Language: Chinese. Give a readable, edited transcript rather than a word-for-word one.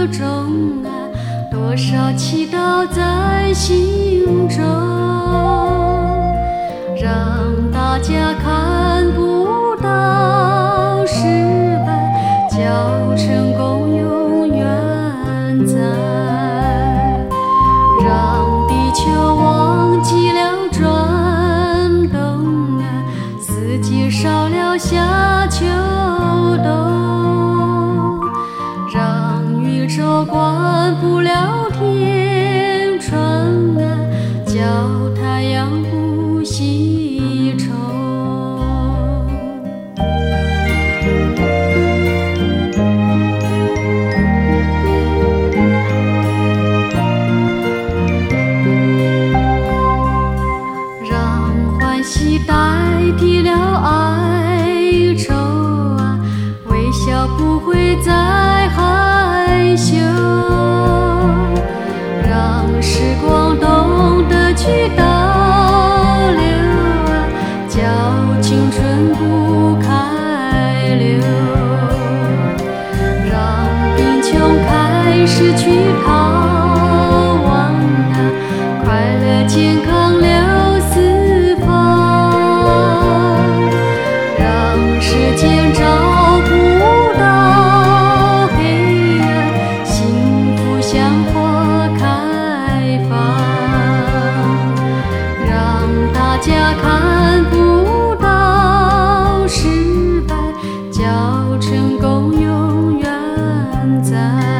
中啊，多少祈祷在心中，让大家看不到失败，叫成功永远在，让地球忘记了转动啊，四季少了夏秋冬，让宇宙关不了天窗啊，叫太阳不西冲。让欢喜代替了哀愁啊，微笑不会再害羞，让时光懂得去倒流啊，叫青春不开流，让贫穷开始去逃亡啊，快乐健康流四方，让时间找不到黑暗，幸福像花开放，让大家看不到失败，叫成功永远在。